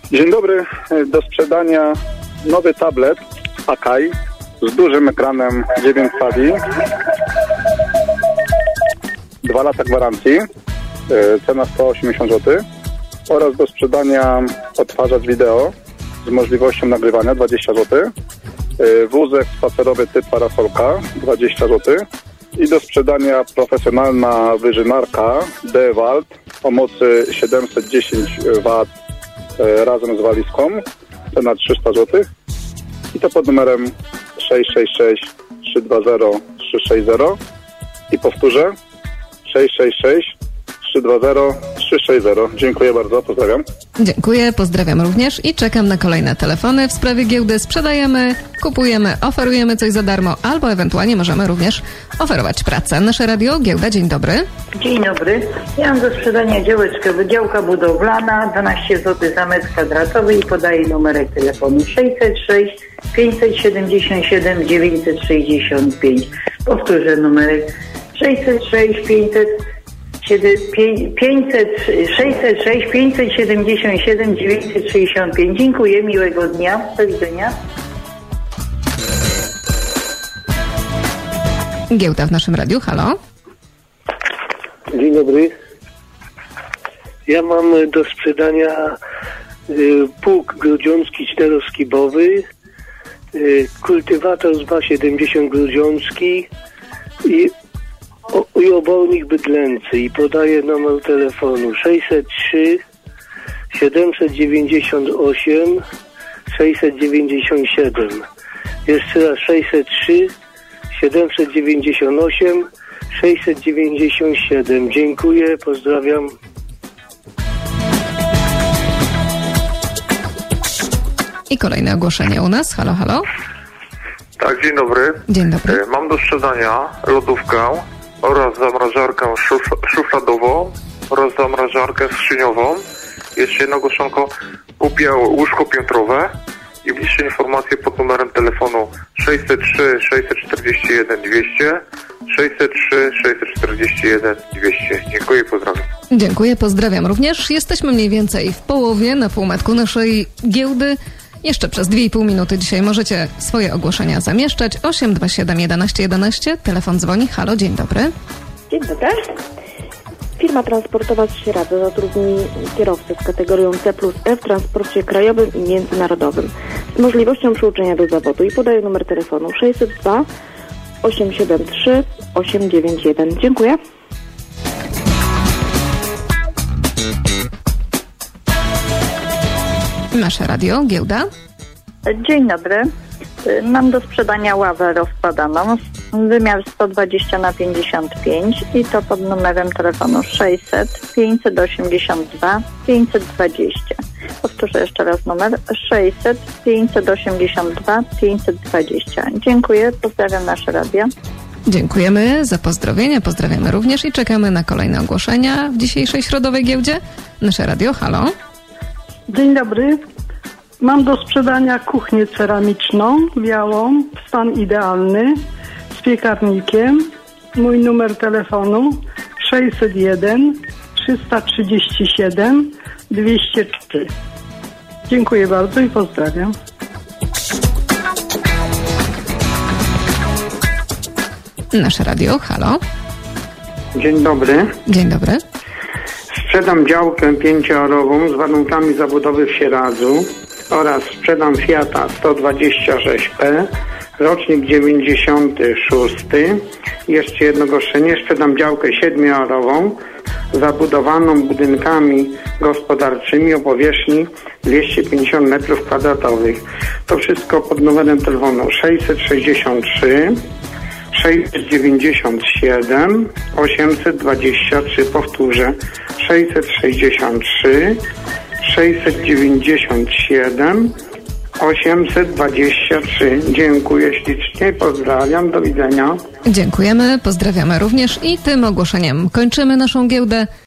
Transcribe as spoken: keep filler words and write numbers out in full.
Dzień dobry. Do sprzedania nowy tablet Akai z dużym ekranem dziewięć cali. Dwa lata gwarancji. Cena sto osiemdziesiąt złotych. Oraz do sprzedania odtwarzacz wideo z możliwością nagrywania dwadzieścia złotych. Wózek spacerowy typ parasolka dwadzieścia złotych. I do sprzedania profesjonalna wyżynarka DeWalt o mocy siedemset dziesięć watów razem z walizką. Cena trzysta złotych. I to pod numerem sześć sześć sześć trzy dwa zero trzy sześć zero. I powtórzę sześć sześć sześć trzy dwa zero trzy sześć zero. Dziękuję bardzo, pozdrawiam. Dziękuję, pozdrawiam również i czekam na kolejne telefony w sprawie giełdy. Sprzedajemy, kupujemy, oferujemy coś za darmo, albo ewentualnie możemy również oferować pracę. Nasze radio, giełda, dzień dobry. Dzień dobry. Ja mam do sprzedania działeczkę, działka budowlana, dwanaście złotych za metr kwadratowy i podaję numerek telefonu sześćset sześć pięćset siedemdziesiąt siedem dziewięćset sześćdziesiąt pięć. Powtórzę numerek sześćset sześć pięćset pięćset sześćset sześć pięćset siedemdziesiąt siedem dziewięćset sześćdziesiąt pięć. Dziękuję, miłego dnia, do widzenia. Giełda w naszym radiu, halo. Dzień dobry. Ja mam do sprzedania y, pług grudziącki czteroskibowy, y, kultywator z dwa siedemdziesiąt grudziącki i O, i obornik bydlęcy i podaję numer telefonu sześćset trzy siedemset dziewięćdziesiąt osiem sześćset dziewięćdziesiąt siedem. Jeszcze raz sześćset trzy siedemset dziewięćdziesiąt osiem sześćset dziewięćdziesiąt siedem. Dziękuję, pozdrawiam. I kolejne ogłoszenie u nas. Halo, halo. Tak, dzień dobry. Dzień dobry. Mam do sprzedania lodówkę oraz zamrażarkę szuf- szufladową oraz zamrażarkę skrzyniową. Jeszcze jedno ogłoszonko. Kupię łóżko piętrowe i bliższe informacje pod numerem telefonu sześćset trzy sześćset czterdzieści jeden dwieście sześćset trzy sześćset czterdzieści jeden dwieście. Dziękuję, pozdrawiam. Dziękuję, pozdrawiam również. Jesteśmy mniej więcej w połowie, na półmetku naszej giełdy. Jeszcze przez dwie i pół minuty dzisiaj możecie swoje ogłoszenia zamieszczać. osiem dwa siedem jedenaście jedenaście. Telefon dzwoni. Halo, dzień dobry. Dzień dobry. Firma transportowa z Sieradza zatrudni kierowcę z kategorią C plus E w transporcie krajowym i międzynarodowym z możliwością przyuczenia do zawodu i podaję numer telefonu sześćset dwa osiemset siedemdziesiąt trzy osiemset dziewięćdziesiąt jeden. Dziękuję. Nasze radio, giełda. Dzień dobry. Mam do sprzedania ławę rozkładaną, wymiar sto dwadzieścia na pięćdziesiąt pięć i to pod numerem telefonu sześćset pięćset osiemdziesiąt dwa pięćset dwadzieścia. Powtórzę jeszcze raz numer sześćset pięćset osiemdziesiąt dwa pięćset dwadzieścia. Dziękuję, pozdrawiam nasze radio. Dziękujemy za pozdrowienia, pozdrawiamy również i czekamy na kolejne ogłoszenia w dzisiejszej środowej giełdzie. Nasze radio, halo. Dzień dobry. Mam do sprzedania kuchnię ceramiczną, białą, stan idealny, z piekarnikiem. Mój numer telefonu sześćset jeden trzysta trzydzieści siedem dwieście trzy. Dziękuję bardzo i pozdrawiam. Nasze radio, halo. Dzień dobry. Dzień dobry. Sprzedam działkę pięciorową z warunkami zabudowy w Sieradzu oraz sprzedam Fiata sto dwadzieścia sześć P, rocznik dziewięćdziesiąty szósty. Jeszcze jedno ogłoszenie. Sprzedam działkę siedmiorową zabudowaną budynkami gospodarczymi o powierzchni dwieście pięćdziesiąt metrów kwadratowych. To wszystko pod numerem telefonu sześćset sześćdziesiąt trzy sześćset dziewięćdziesiąt siedem osiemset dwadzieścia trzy. Powtórzę sześćset sześćdziesiąt trzy sześćset dziewięćdziesiąt siedem osiemset dwadzieścia trzy. Dziękuję ślicznie, pozdrawiam, do widzenia. Dziękujemy, pozdrawiamy również i tym ogłoszeniem kończymy naszą giełdę.